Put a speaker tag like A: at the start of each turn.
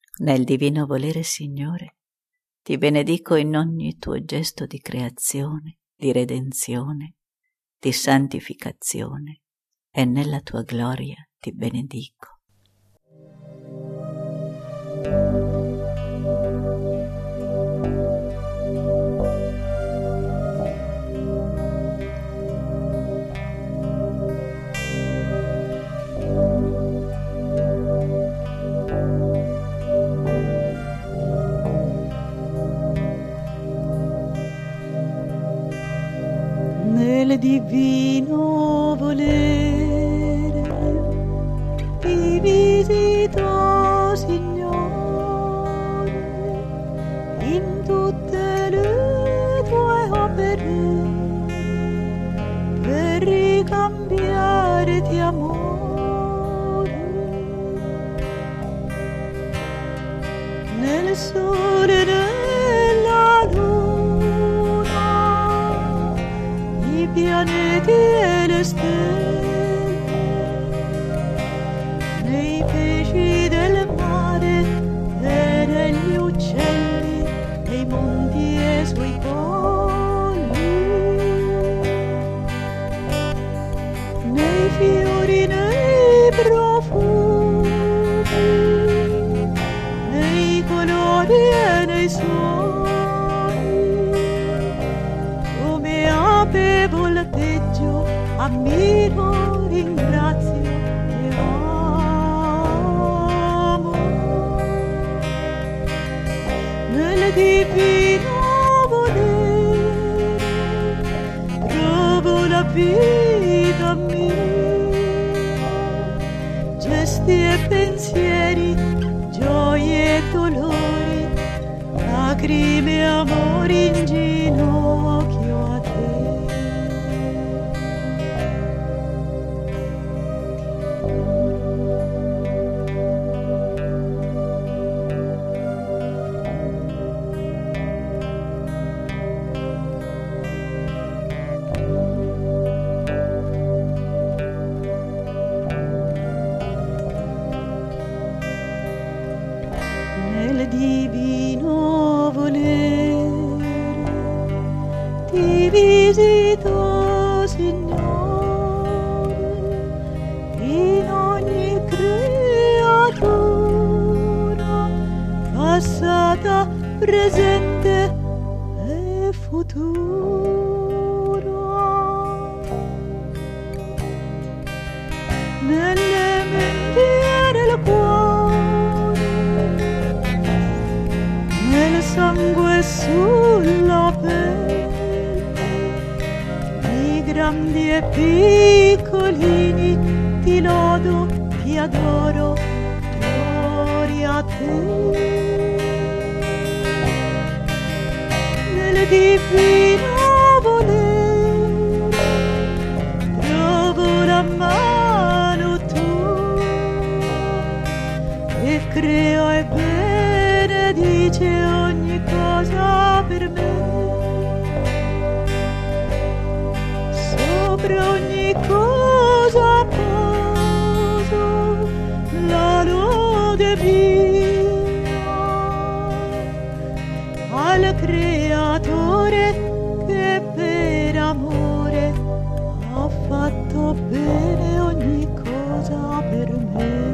A: Nel divino volere, Signore, ti benedico in ogni tuo gesto di creazione, di redenzione, di santificazione, e nella tua gloria ti benedico.
B: Nel divino volere ti visito, Signore, in tutte le tue opere per ricambiarti amore. Nel sole e nella luna, i pianeti e le stelle, nei pesci del mare e negli uccelli, nei monti e sui colli, nei fiori, nei profumi, nei colori e nei suoni, come ape volteggio, ammiro, ringrazio e amo. Nel divino volere trovo la vita mia, gesti e pensieri, gioie e dolori, lacrime e amori in ginocchio a te. Nel divino volere ti visito, Signore, in ogni creatura, passata, presente e futura. Nelle menti e nel cuore, nel sangue e sulla pelle, i grandi e piccolini, ti lodo, ti adoro, gloria a te. Nel divino volere trovo la mano tua e crea e benedice ogni cosa per me. Sopra ogni cosa poso la lode mia al Creatore che per amore ha fatto bene ogni cosa per me.